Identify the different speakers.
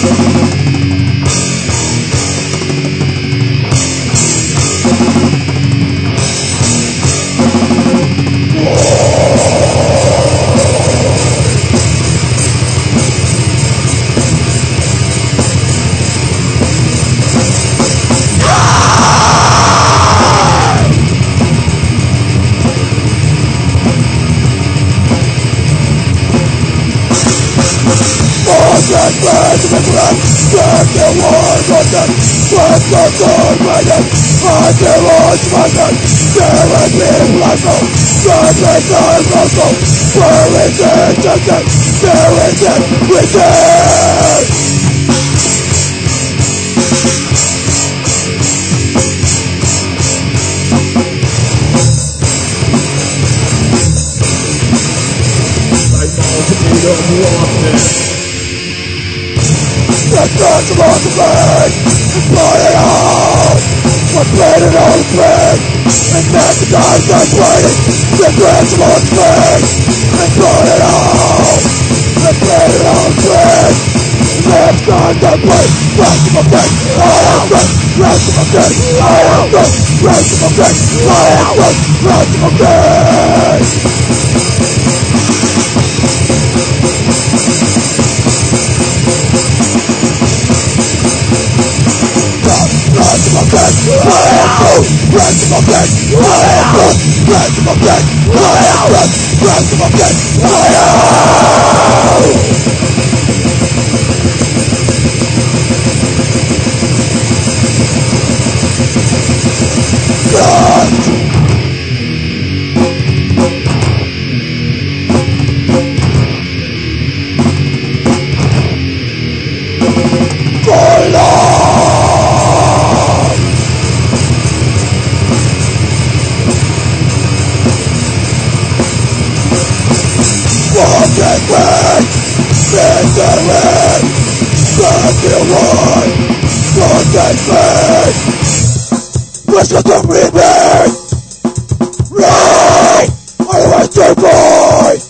Speaker 1: Just burn to the ground, turn the walls on them. First the sword by them, I give on my gun. There has been Glasgow, God is our Glasgow. Where is it justice? There is it within. I know we don't want this. Let's not want to burn and burn it out. What's made it all spring and magnetize that waiting. The grass of all spring and burn it out. Let's made it all spring. Left on the plate, rest of my dead, I am dead. Rest of my dead, I am dead. Rest of my dead, I am dead. Rest of my dead. Rest of my dead, I am dead. Rest of my dead, I am dead. Rest of my dead, I am dead. Rest of my dead, I am. What's the rebirth? Right! I was the boy!